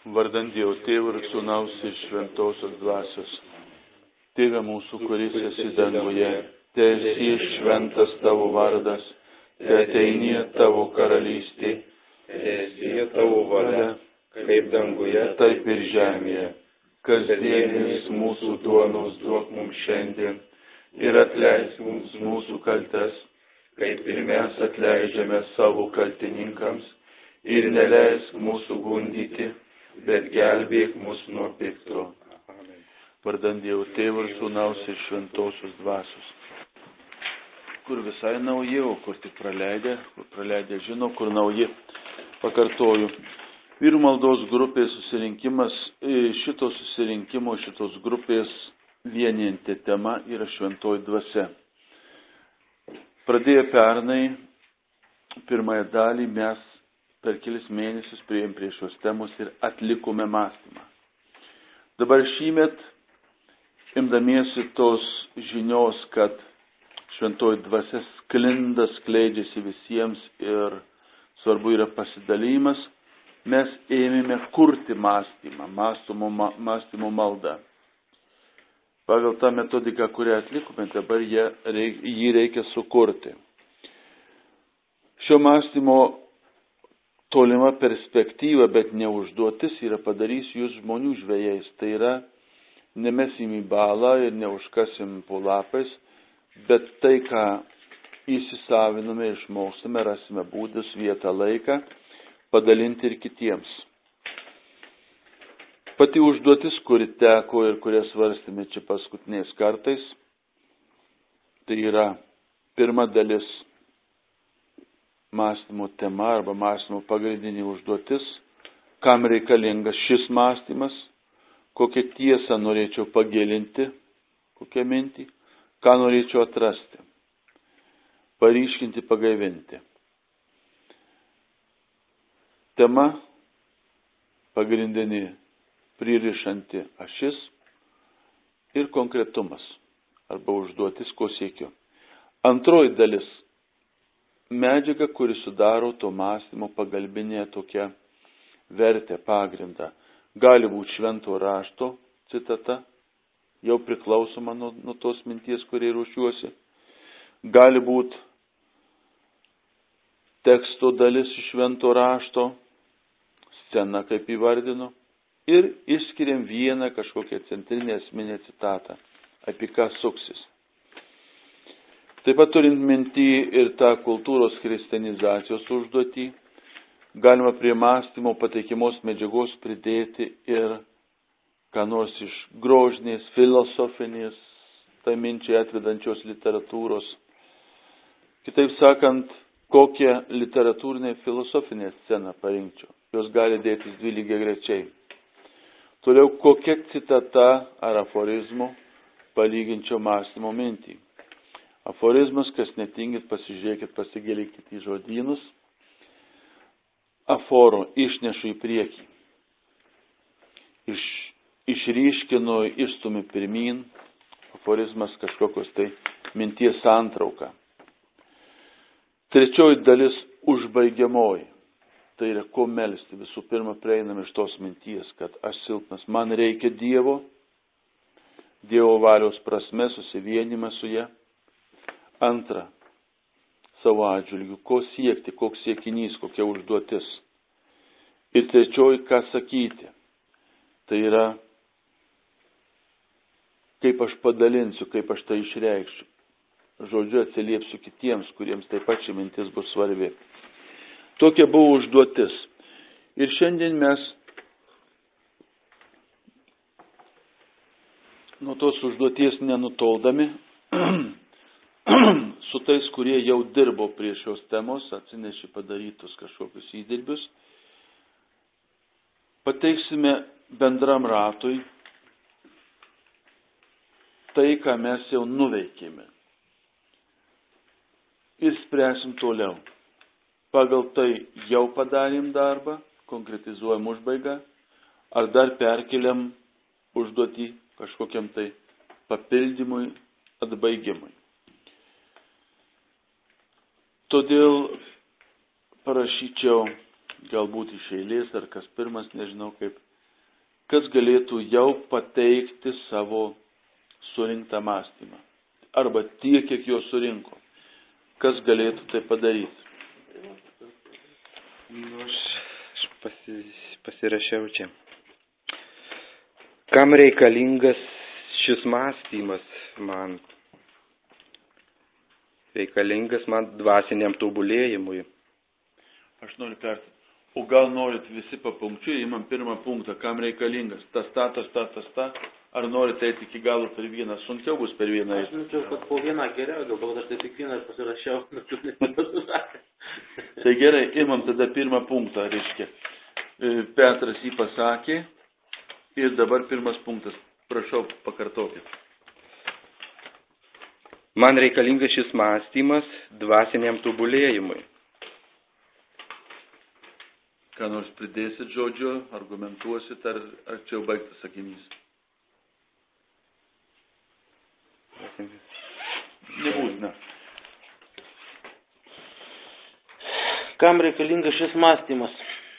Vardant Dievo Tėvo ir Sūnaus ir Šventosios Dvasios. Tėve mūsų, kuris esi danguje, teesie šventas tavo vardas, teateinie tavo karalystė, teesie tavo valia, kaip danguje, taip ir žemėje. Kasdienis mūsų duonos duok mums šiandien ir atleisk mums mūsų kaltes, kaip ir mes atleidžiame savo kaltininkams, ir neleisk mūsų gundyti, bet gelbėk mus nuo pikto. Vardant Dievo Tėvo ir Sūnaus ir Šventosios Dvasios. Kur visai nauji, o kur tik praleidę žino, kur nauji. Pakartoju. Vyrų maldos grupės susirinkimas, šitos grupės vienijanti tema yra šventoji dvasia. Pradėję pernai, pirmąją dalį mes per kelis mėnesius priėjom prie šios temos ir atlikome mąstymą. Dabar šįmet, imdamiesi tos žinios, kad šventoji dvasia sklinda, skleidžiasi visiems ir svarbu yra pasidalymas, mes ėmėme kurti mąstymo maldą. Pagal tą metodiką, kurią atlikome, dabar jį reikia sukurti. Šio mąstymo tolima perspektyva, bet ne užduotis, yra padarys jūs žmonių žvejais. Tai yra, nemesim į balą ir neužkasim po lapais, bet tai, ką įsisaviname, išmokstame, rasime būdus, vietą, laiką, padalinti ir kitiems. Pati užduotis, kuri teko ir kurią svarstėme čia paskutiniais kartais, tai yra pirma dalis mąstymo tema arba mąstymo pagrindinė užduotis, kam reikalingas šis mąstymas, kokią tiesą norėčiau pagilinti, kokią mintį, ką norėčiau atrasti, paryškinti, pagaivinti. Tema pagrindinė pririšanti ašis ir konkretumas arba užduotis, ko siekiu. Antroji dalis medžiaga, kuri sudaro to mąstymo pagalbinė tokia vertę, pagrindą. Gali būti švento rašto citata, jau priklausoma nuo tos minties, kuriai ruošiuosi. Gali būti teksto dalis iš švento rašto, scena, kaip įvardinu, ir išskiriam vieną kažkokią centrinę esminę citatą, apie ką suksis. Taip pat turint minty ir tą kultūros kristianizacijos užduotį, galima prie mąstymo pateikimos medžiagos pridėti ir ką nors iš grožinės, filosofinės, tai minčiai atvedančios literatūros. Kitaip sakant, kokią literatūrinę filosofinę sceną parinkčiau. Jos gali dėtis dvi lygiagrečiai. Toliau, kokia citata ar aforizmu palyginčiau mąstymo mintį. Aforizmas, kas netingit, pasižiūrėkit, pasigėlykit į žodynus. Aforo išnešu į priekį. Išryškinu, išstumi pirmyn. Aforizmas kažkokios tai minties santrauka. Trečioji dalis užbaigiamoji. Tai yra ko melsti. Visų pirma, prieinam iš tos minties, kad aš silpnas. Man reikia Dievo valios prasme, susivienimą su ja. Antra, savo atžvilgių, ko siekti, koks siekinys, kokia užduotis. Ir trečioji, ką sakyti. Tai yra, kaip aš padalinsiu, kaip aš tai išreikščiau. Žodžiu, atsiliepsiu kitiems, kuriems taip pat ši mintis bus svarbi. Tokia buvo užduotis. Ir šiandien mes nuo tos užduoties nenutoldami, su tais, kurie jau dirbo prie šios temos, atsinešė padarytus kažkokius įdirbius, pateiksime bendram ratui tai, ką mes jau nuveikėme. Ir spręsim toliau. Pagal tai jau padarėm darbą, konkretizuojam užbaigą, ar dar perkeliam užduotį kažkokiam tai papildymui, atbaigimui. Todėl parašyčiau galbūt iš eilės, ar kas pirmas, nežinau kaip kas galėtų jau pateikti savo surinktą mąstymą. Arba tiek, kiek jo surinko. Kas galėtų tai padaryti? Aš pasirašiau čia. Kam reikalingas šis mąstymas man? Reikalingas man dvasiniam tobulėjimui. Aš noriu perti. O gal norit visi papunkčiui, imam pirmą punktą, kam reikalingas? Tas. Ar norit eiti iki galo per vieną? Sunkiau bus per vieną eiti. Aš mačiau, kad po vieną geriau, galbūt aš tai tik vieną pasirašiau. Tai gerai, imam tada pirmą punktą, reiškia. Petras jį pasakė ir dabar pirmas punktas. Prašau, pakartokit. Man reikalingas šis mąstymas dvasiniam tobulėjimui. Ką nors pridėsit žodžio, argumentuosit, ar čia jau baigtas sakinys? Nebūtina. Kam reikalingas šis mąstymas?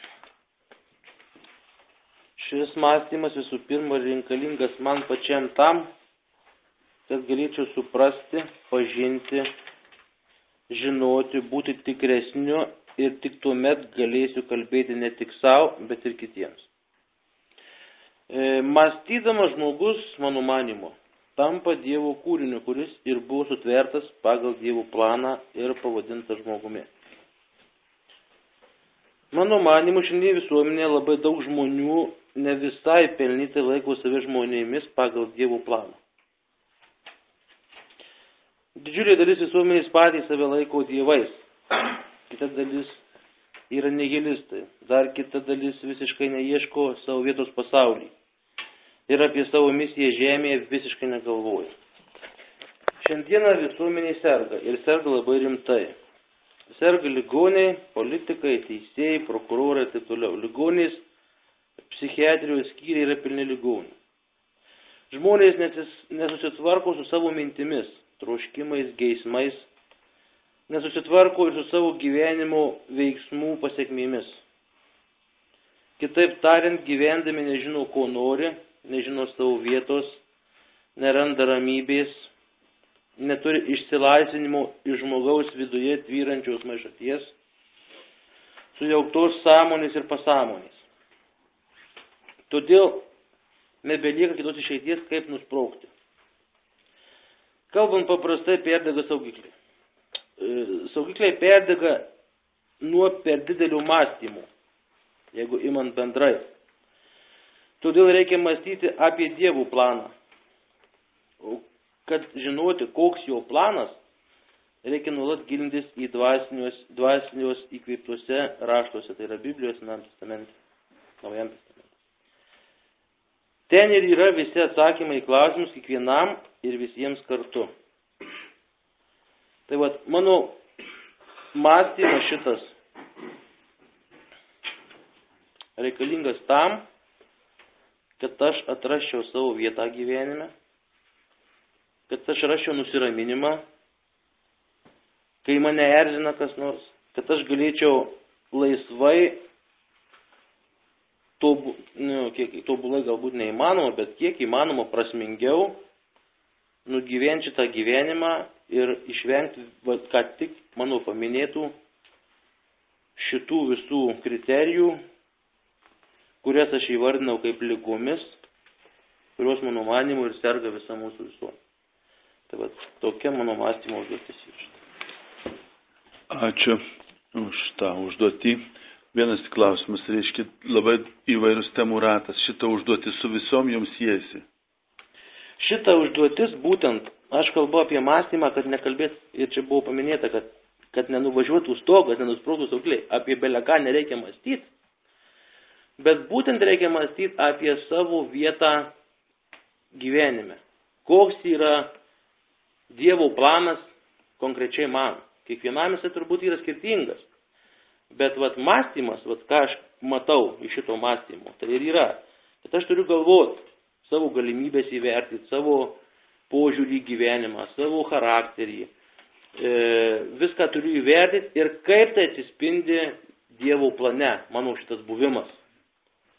Šis mąstymas visų pirma reikalingas man pačiam tam, kad galėčiau suprasti, pažinti, žinoti, būti tikresniu ir tik tuomet galėsiu kalbėti ne tik savo, bet ir kitiems. Mąstydamas žmogus, mano manimu, tampa Dievo kūriniu, kuris ir buvo sutvertas pagal Dievo planą ir pavadintas žmogumi. Mano manimu, šiandien visuomenėje labai daug žmonių ne visai pelnytai laiko save žmonėmis pagal Dievo planą. Didžiulė dalis visuomenės patys save laiko dievais. Kita dalis yra nihilistai. Dar kita dalis visiškai neieško savo vietos pasaulyje. Ir apie savo misiją žemėje visiškai negalvoja. Šiandieną visuomenė serga. Ir serga labai rimtai. Serga ligoniai, politikai, teisėjai, prokurorai ir taip toliau. Ligonės, psichiatrijos skyriai yra pilni ligonių. Žmonės nesusitvarko su savo mintimis, troškimais, geismais, nesusitvarko ir su savo gyvenimo veiksmų pasekmėmis. Kitaip tariant, gyvendami nežino, ko nori, nežino savo vietos, neranda ramybės, neturi išsilaisvinimo iš žmogaus viduje tvyrančios maišaties, sujauktos sąmonės ir pasąmonės. Todėl nebelieka kitos išeities, kaip nuspraukti. Kalbant paprastai, perdega saugikliai. Saugikliai perdega nuo per didelių mąstymų, jeigu imant bendrai. Todėl reikia mąstyti apie Dievo planą. O kad žinoti, koks jo planas, reikia nuolat gilintis į dvasinius įkvėptuose raštuose, tai yra Biblijos Naujam testamente. Ten ir yra visi atsakymai į klausimus kiekvienam ir visiems kartu. Tai vat, mano mąstymas šitas reikalingas tam, kad aš atrasčiau savo vietą gyvenime, kad aš rasčiau nusiraminimą, kai mane erzina kas nors, kad aš galėčiau laisvai, kiek tobulai galbūt neįmanoma, bet kiek įmanoma prasmingiau nugyventi šitą gyvenimą ir išvengti, ką tik mano paminėtų šitų visų kriterijų, kurias aš įvardinau kaip ligomis, kurios mano manimu ir serga visa mūsų visuomenė. Tai va, tokia mano mąstymo užduotis yra. Ačiū už tą užduotį. Vienas klausimas, reiškia, labai įvairūs temų ratas. Šitą užduotį su visom jums siejasi. Šitą užduotis būtent, aš kalbu apie mąstymą, kad nekalbėt, ir čia buvo paminėta, kad nenuvažiuotų stogą, kad nenusprogtų saugikliai, apie beleką nereikia mąstyti, bet būtent reikia mąstyti apie savo vietą gyvenime. Koks yra Dievo planas konkrečiai man. Kiekvienam jisai turbūt yra skirtingas. Bet vat mąstymas, vat ką aš matau iš šito mąstymo, tai ir yra. Bet aš turiu galvoti, savo galimybės įvertinti, savo požiūrį į gyvenimą, savo charakterį. Viską turiu įvertinti ir kaip tai atsispindi Dievo plane, mano šitas buvimas.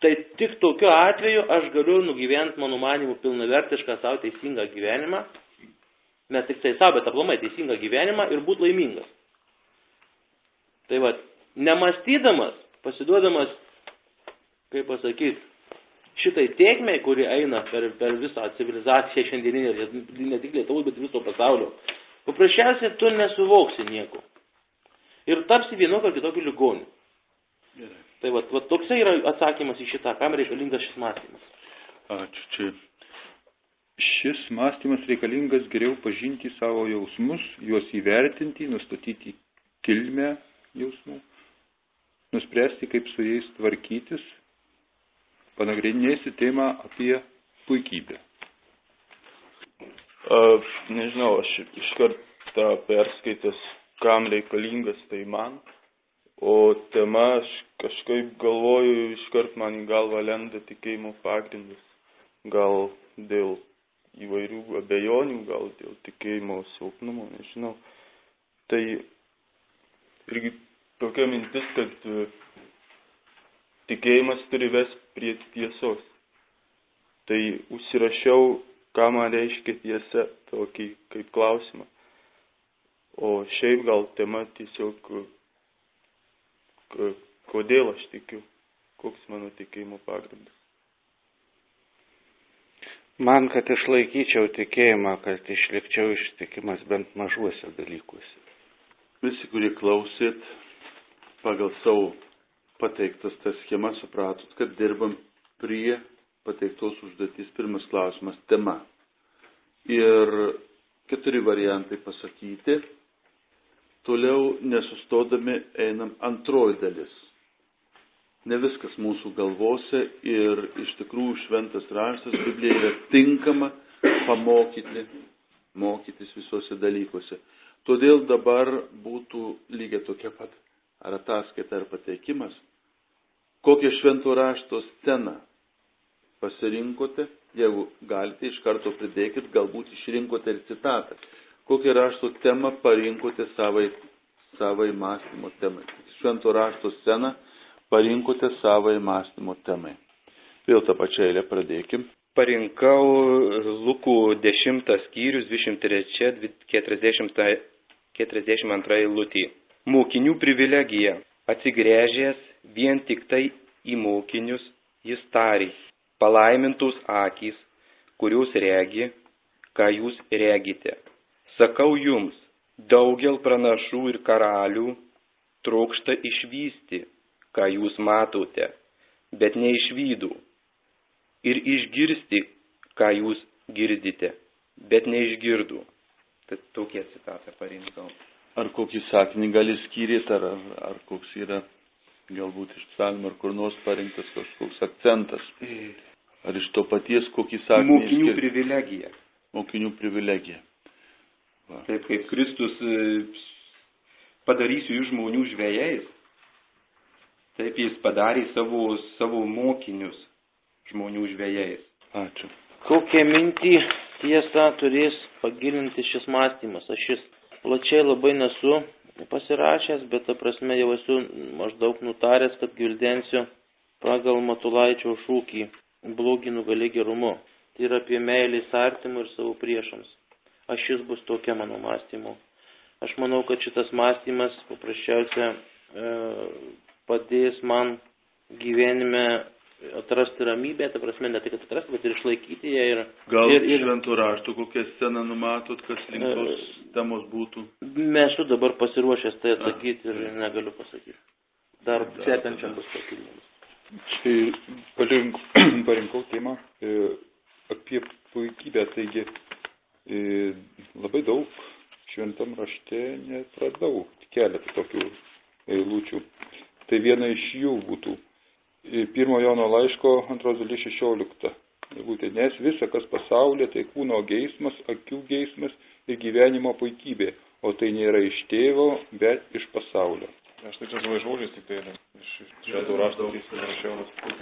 Tai tik tokiu atveju aš galiu nugyventi, mano manimu, pilnavertišką savo teisingą gyvenimą, ne tik tai savo, bet aplamai teisingą gyvenimą ir būti laimingas. Tai va, nemastydamas, pasiduodamas, kaip pasakyti, šitai tėkmei, kuri eina per visą civilizaciją šiandieninę, ne tik Lietuvos, bet viso pasaulio, paprasčiausiai tu nesuvoksi nieko. Ir tapsi vienokio ar kitokio ligonių. Tai va, toksai yra atsakymas į šitą, kam reikalingas šis mąstymas. Ačiū. Čia. Šis mąstymas reikalingas geriau pažinti savo jausmus, juos įvertinti, nustatyti kilmę jausmų, nuspręsti, kaip su jais tvarkytis. Panagrinėsi temą apie puikybę. Nežinau, aš iškart perskaitęs, kam reikalingas tai man. O tema, aš kažkaip galvoju, iškart man į galvą lenda tikėjimo pagrindas. Gal dėl įvairių abejonių, gal dėl tikėjimo silpnumo, nežinau. Tai irgi tokia mintis, kad tikėjimas turi vesti prie tiesos. Tai užsirašiau, ką man reiškia tiesa, tokį kaip klausimą. O šiaip gal tema tiesiog kodėl aš tikiu, koks mano tikėjimo pagrindas. Man, kad išlaikyčiau tikėjimą, kad išlikčiau ištikimas bent mažuose dalykuose. Visi, kurie klausėt, pagal savo pateiktas tas schemas supratot, kad dirbam prie pateiktos užduotis. Pirmas klausimas – tema. Ir 4 variantai pasakyti. Toliau nesustodami einam antroji dalis. Ne viskas mūsų galvose ir iš tikrųjų šventas raštas, Biblija yra tinkama mokytis visuose dalykuose. Todėl dabar būtų lygiai tokia pat ar ataskaita ar pateikimas. Kokią švento rašto sceną pasirinkote, jeigu galite, iš karto pridėkit, galbūt išrinkote ir citatą. Kokią rašto temą parinkote savai mąstymo temai. Švento rašto sceną parinkote savai mąstymo temai. Vėl tą pačią eilę pradėkim. Parinkau Lukų 10 skyrius 23-42 eilutį. Mokinių privilegija. Atsigręžęs vien tik tai į mokinius, jis tarė: palaimintos akys, kurios regi, ką jūs regite. Sakau jums, daugel pranašų ir karalių trokšta išvysti, ką jūs matote, bet neišvydo, ir išgirsti, ką jūs girdite, bet neišgirdo. Tad tokie citatą parinkau. Ar kokį sakinį gali skyryti, ar koks yra galbūt iš psalmų, ar kur nors parinktas kažkoks akcentas. Ar iš to paties kokį sakinį? Mokinių privilegija. Mokinių privilegija. Taip kaip Kristus padarysiu jų žmonių žvejais, taip jis padarė savo mokinius žmonių žvejais. Ačiū. Kokią mintį tiesą turės pagilinti šis mąstymas? Aš šis plačiai labai nesu pasirašęs, bet ta prasme jau esu maždaug nutaręs, kad gvildensiu pagal Matulaičio šūkį blogį nugali gerumu. Tai yra apie meilės artimui ir savo priešams. Šis bus tokia mano mąstymo. Aš manau, kad šitas mąstymas paprasčiausia padės man gyvenime atrasti ramybę, ta prasme ne tik atrasti, bet ir išlaikyti ją. Gal šventų raštų kokią sceną numatot, kas link tos temos būtų? Esu dabar pasiruošęs tai atsakyti ir negaliu pasakyti. Dar sekančiam bus papildymas. Parinkau temą apie puikybę, taigi labai daug šventam rašte netradau, keletą tokių eilučių. Tai viena iš jų būtų 1 Jono laiško 2 dalis 16. Būtent, nes visa, kas pasaulyje, tai kūno geismas, akių geismas ir gyvenimo puikybė, o tai nėra iš tėvo, bet iš pasaulio. Aš tai čia savo žodžiais tik tai iš švento rašto rašiau.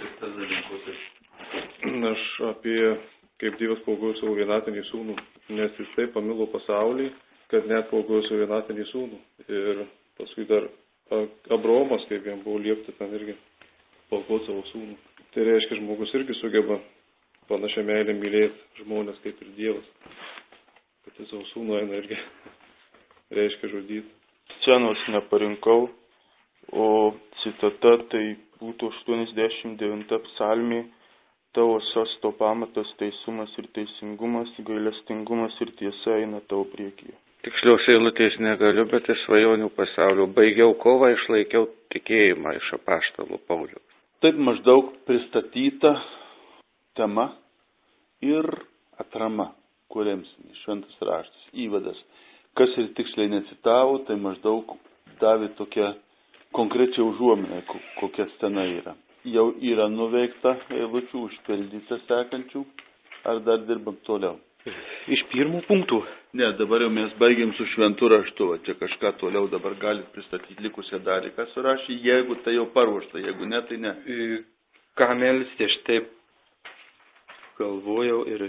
Aš apie kaip Dievas paaukojo savo vienatinį sūnų, nes jis taip pamilo pasaulį, kad net paaukojo savo vienatinį sūnų. Ir paskui dar Abraomas, kaip jam buvo liepta ten irgi paaukoti savo sūnų. Tai reiškia, žmogus irgi sugeba panašią meilę mylėti žmonės kaip ir Dievas. Kad į savo sūnų eina irgi reiškia žudyti. Scenos neparinkau, o citata tai būtų 89 psalmė. Tavo sosto pamatas, teisumas ir teisingumas, gailestingumas ir tiesa eina tavo priekyje. Tikslios eilutės negaliu, bet iš svajonių pasaulio. Baigiau kovą, išlaikiau tikėjimą iš apaštalų Pauliaus. Taip maždaug pristatyta tema ir atrama, kuriems šventas raštas, įvadas. Kas ir tiksliai necitavo, tai maždaug davė tokią konkrečią užuominą, kokia scena yra. Jau yra nuveikta eilučių, užpildyta sekančių, ar dar dirbam toliau? Iš pirmų punktų. Ne, dabar jau mes baigiam su šventu raštu, čia kažką toliau dabar galit pristatyti likusią dalį, kas surašė, jeigu tai jau paruošta, jeigu ne, tai ne. Ką melsti, aš taip galvojau ir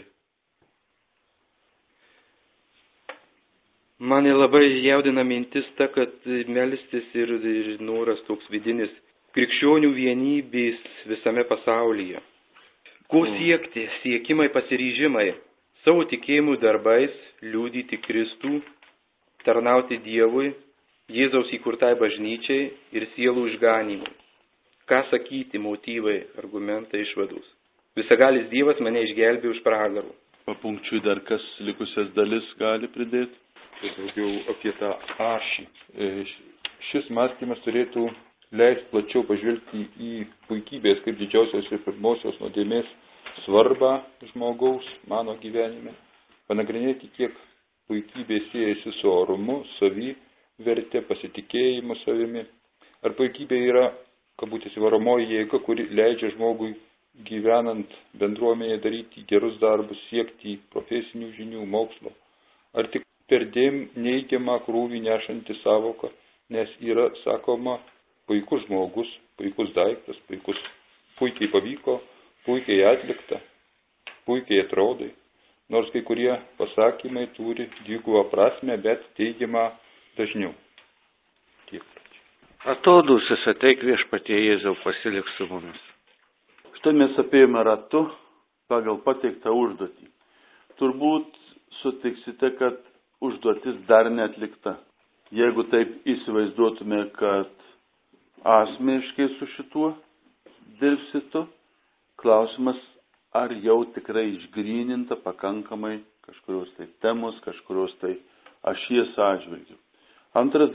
mane labai jaudina mintis ta, kad melstis ir noras toks vidinis krikščionių vienybės visame pasaulyje. Ko siekti? Siekimai, pasiryžimai, savo tikėjimų darbais liudyti Kristų, tarnauti Dievui, Jėzaus įkurtai bažnyčiai ir sielų išganimui. Ką sakyti, motyvai, argumentai, išvados. Visagalis Dievas mane išgelbėjo už pragarų. Papunkčiui dar kas likusias dalis gali pridėti? Tai daugiau apie tą ašį. Šis mąstymas turėtų leisti plačiau pažvelgti į puikybės kaip didžiausios ir pirmosios nuodėmės svarbą žmogaus mano gyvenime. Panagrinėti, kiek puikybė siejasi su orumu, saviverte, pasitikėjimu savimi. Ar puikybė yra, kabutėse, varomoji jėga, kuri leidžia žmogui gyvenant bendruomenėje daryti gerus darbus, siekti profesinių žinių, mokslo. Ar tik perdėm neigiamą krūvį nešanti savoka, nes yra, sakoma, puikus žmogus, puikus daiktas, puikiai pavyko, puikiai atlikta, puikiai atrodai. Nors kai kurie pasakymai turi dvigubą prasmę, bet teigiamą dažniau. Tiek. Atodūsis ateik viešpatie Jėzau, pasilik su mumis. Štai mes apėjome ratu pagal pateiktą užduotį. Turbūt sutiksite, kad užduotis dar neatlikta. Jeigu taip įsivaizduotume, kad asmeniškai su šituo dirbsitu, klausimas, ar jau tikrai išgryninta pakankamai kažkurios tai temos, kažkurios tai ašies atžvilgių. Antras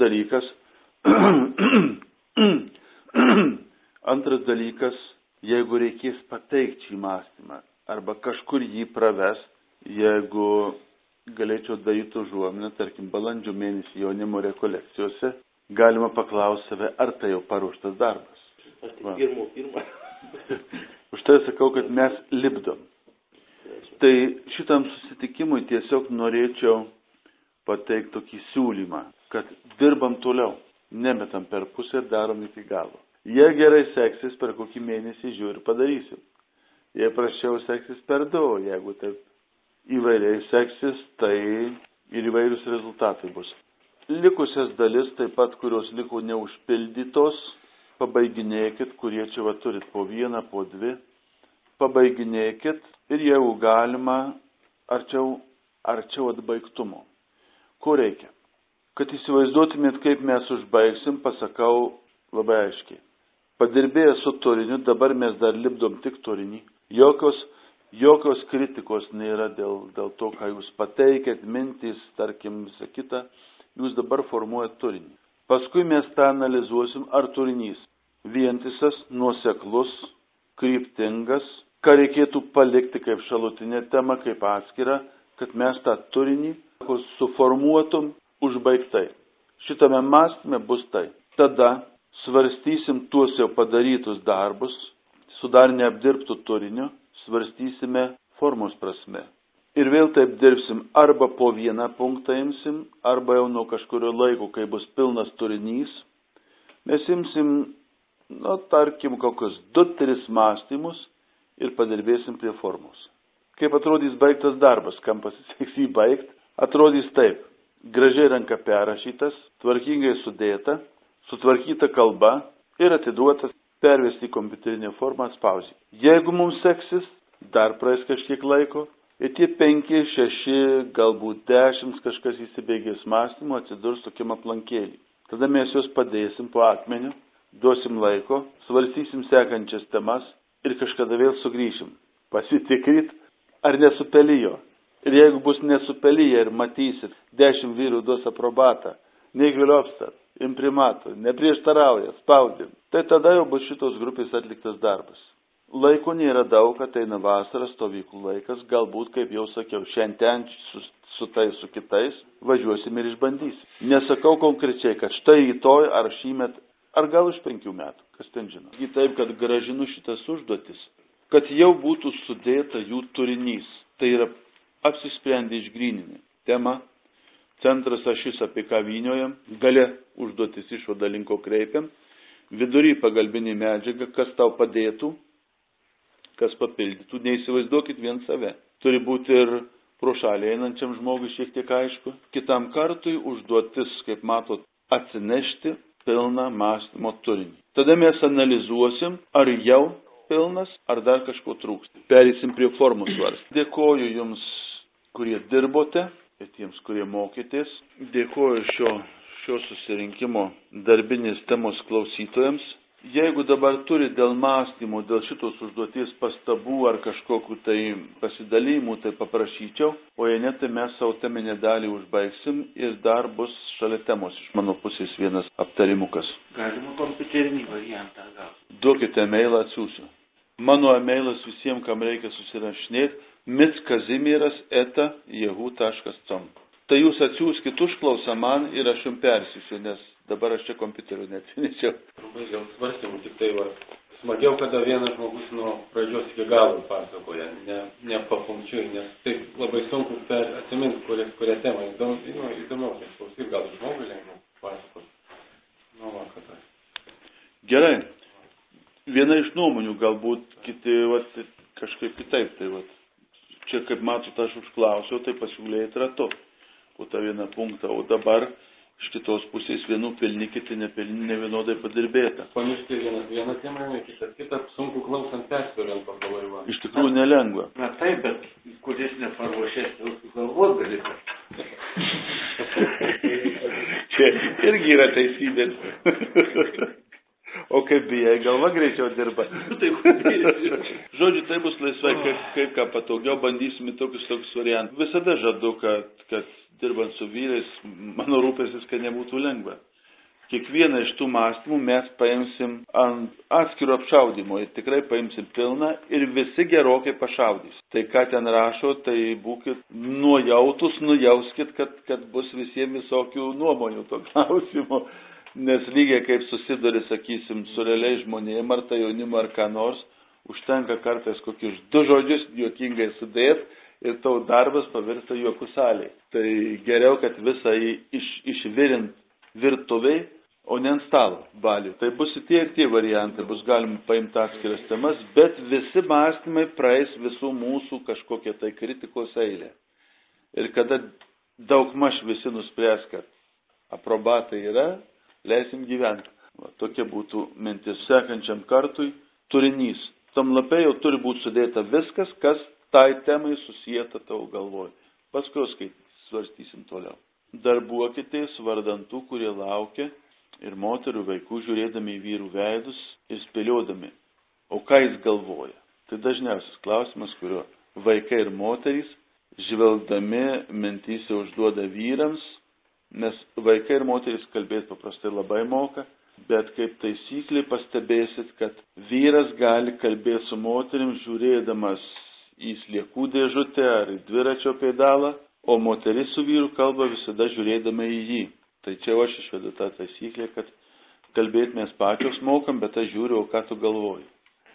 dalykas, jeigu reikės pateikti šį mąstymą, arba kažkur jį pravest, jeigu galėčiau daryti užuominą, tarkim, balandžio mėnesį jaunimo rekolekcijose, galima paklausti save, ar tai jau paruoštas darbas. Aš tik pirmą. Už tai sakau, kad mes lipdom. Tai šitam susitikimui tiesiog norėčiau pateikti tokį siūlymą, kad dirbam toliau, nemetam per pusę ir darom iki galo. Jei gerai seksis, per kokį mėnesį žiūri padarysim. Jei praščiau seksis per 2, jeigu taip įvairiai seksis, tai ir įvairius rezultatai bus. Likusias dalis, taip pat, kurios liko neužpildytos, pabaiginėkit, kurie čia va turit po 1, po 2, pabaiginėkit ir jeigu galima, arčiau atbaigtumo. Ko reikia? Kad įsivaizduotumėt, kaip mes užbaigsim, pasakau labai aiškiai. Padirbėję su turiniu, dabar mes dar lipdom tik turinį. Jokios kritikos nėra dėl to, ką jūs pateikėt, mintys, tarkim, visą kitą. Jūs dabar formuojat turinį. Paskui mes tą analizuosim, ar turinys vientisas, nuoseklus, kryptingas, ką reikėtų palikti kaip šalutinę temą, kaip atskirą, kad mes tą turinį suformuotum užbaigtai. Šitame mąstyme bus tai. Tada svarstysim tuos jau padarytus darbus, su dar neapdirbtų turiniu, svarstysime formos prasme. Ir vėl taip dirbsim, arba po 1 punktą imsim, arba jau nuo kažkurio laiko, kai bus pilnas turinys, mes imsim, tarkim, kokius 2-3 mąstymus ir padirbėsim prie formos. Kaip atrodys baigtas darbas, kam pasiseks jį baigt, atrodys taip. Gražiai ranka perrašytas, tvarkingai sudėta, sutvarkyta kalba ir atiduotas pervesti į kompiuterinę formą, atspausdinti. Jeigu mums seksis, dar praeis kažkiek laiko, ir tie 5, 6, galbūt 10 kažkas įsibėgės mąstymo, atsidurs tokiam aplankėlį. Tada mes juos padėsim po akmeniu, duosim laiko, svarstysim sekančias temas ir kažkada vėl sugrįšim. Pasitikrit, ar nesupelijo. Ir jeigu bus nesupelyje ir matysit, 10 vyrų duos aprobatą, negviliopstat, imprimatų, neprieštarauja, spaudin, tai tada jau bus šitos grupės atliktas darbas. Laiko nėra daug, ateina vasaras, stovyklų laikas, galbūt, kaip jau sakiau, šiandien su tais, su kitais važiuosim ir išbandysim. Nesakau konkrečiai, kad štai rytoj ar šįmet, ar gal už 5 metų, kas ten žino. Į taip, kad gražinu šitas užduotis, kad jau būtų sudėta jų turinys. Tai yra apsisprendę išgryninį. Tema, centras ašis, apie ką vyniojam, gale užduotis išvada linko kreipiam, vidury pagalbinė medžiaga, kas tau padėtų, kas papildytų, neįsivaizduokit vien save. Turi būti ir pro šalį einančiam žmogui šiek tiek aišku. Kitam kartui užduotis, kaip matot, atsinešti pilną mąstymo turinį. Tada mes analizuosim, ar jau pilnas, ar dar kažko trūksta. Pereisim prie formų svarstymų. Dėkoju jums, kurie dirbote, ir tiems, kurie mokytės. Dėkoju šio susirinkimo darbinės temos klausytojams. Jeigu dabar turi dėl mąstymo, dėl šitos užduoties pastabų ar kažkokių tai pasidalymų, tai paprašyčiau, o jei ne, tai mes savo teminę dalį užbaigsim ir dar bus šalia temos iš mano pusės vienas aptarimukas. Galima kompiuterinį variantą gauti. Duokite mailą, atsiųsiu. Mano emailas visiems, kam reikia susirašinėti, mickazimieras@yahoo.com. Tai jūs atsiųskit užklausą man ir aš jums persiųsiu, nes dabar aš čia kompiuteriu neatsinešiau. Labai dėl svarstymų, tik tai smagiau, kada vienas žmogus nuo pradžios iki galo pasakoja, ne papunkčiui, nes taip labai sunku atsiminti, kurią temą įdomiau, ir gal žmogui lengviau pasakoti. Gerai. Viena iš nuomonių, galbūt kiti kažkaip kitaip. Tai, čia, kaip matot, aš užklausiau, tai pasiūlėjai ratu po tą vieną punktą, o dabar iš kitos pusės vienų pilni, kiti nepilni, ne vienodai padirbėta. Pamiršti vieną temą, kitą sunku klausant persveriant pagalvojimą. Iš tikrųjų nelengva. Na taip, bet kuris neparuošęs, galvot gali. Čia irgi yra teisybė. O kaip bijai, galva greičiau dirba. Žodžiu, tai bus laisvai, kaip ką patogiau, bandysime tokius variantus. Visada žadu, kad dirbant su vyrais, mano rūpestis, kad nebūtų lengva. Kiekvieną iš tų mąstymų mes paimsim ant atskiro apšaudimo ir tikrai paimsim pilną ir visi gerokai pašaudys. Tai ką ten rašo, tai būkit nujautus, nujauskit, kad bus visiems visokių nuomonių to klausimo. Nes lygiai kaip susiduri, sakysim, su realiai žmonėm, ar tai jaunimu, ar ką nors, užtenka kartais kokius 2 žodžius juokingai sudėt ir tau darbas pavirsta juokų salėje. Tai geriau, kad visą išvirint virtuviai, o ne ant stalo balių. Tai bus tie ir tie variantai, bus galima paimti atskiras temas, bet visi mąstymai praeis visų mūsų kažkokią tai kritikos eilę. Ir kada daugmaž visi nuspręs, kad aprobatai yra, leisim gyventi. Tokia būtų mintis sekančiam kartui. Turinys. Tam lapė jau turi būti sudėta viskas, kas tai temai susijęta tavo galvoj. Paskui svarstysim toliau. Darbuokitės vardan tų, kurie laukia, ir moterų vaikų žiūrėdami į vyrų veidus ir spėliodami, o ką jis galvoja. Tai dažniausias klausimas, kurio vaikai ir moterys žvelgdami mintyse užduoda vyrams, nes vaikai ir moterys kalbėti paprastai labai moka, bet kaip taisyklė pastebėsit, kad vyras gali kalbėti su moterim žiūrėdamas į sliekų dėžutę ar į dviračio pedalą, o moteris su vyru kalba visada žiūrėdama į jį. Tai čia aš išvedu tą taisyklę, kad kalbėti mes pačios mokam, bet aš žiūriu, o ką tu galvoji.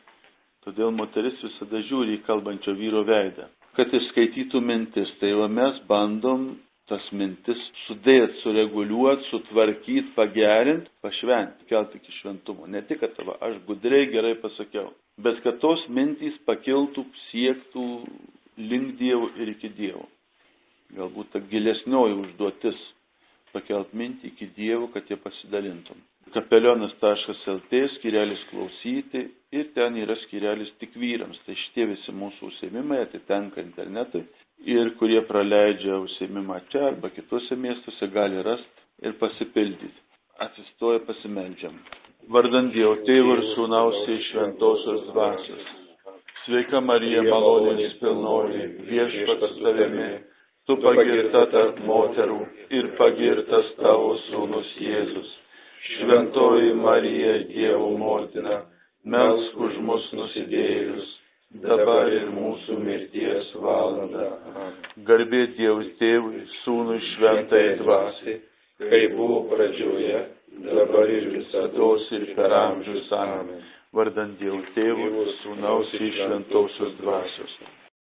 Todėl moteris visada žiūri į kalbančio vyro veidą. Kad išskaitytų mintis, tai mes bandom tas mintis sudėti, sureguliuoti, sutvarkyti, pagerinti, pašventi, kelti iki šventumo. Ne tik, kad aš gudriai gerai pasakiau, bet kad tos mintys pakiltų, siektų link Dievo ir iki Dievo. Galbūt ta gilesnioji užduotis pakelt mintį iki Dievo, kad jie pasidalintum. kapelionas.lt, skyrelis klausyti ir ten yra skyrelis tik vyrams. Tai šitie visi mūsų užsiėmimai atitenka internetui ir kurie praleidžia užsiėmimą čia arba kitose miestuose gali rasti ir pasipildyti. Atsistoja pasimeldžiam. Vardant Dievo Tėvo ir Sūnaus ir Šventosios Dvasios. Sveika Marija, malonės pilnoji, Viešpats su tavimi, tu pagirta tarp moterų ir pagirtas tavo sūnus Jėzus. Šventoji Marija, Dievo motina, melsk už mus nusidėjėlius, dabar ir mūsų mirties valanda. Garbė Dievui Tėvui, Sūnui Šventai Dvasiai, kai buvo pradžioje, dabar ir visados ir per amžius. Amen. Vardant Dievo Tėvo, Sūnaus ir Šventosios Dvasios.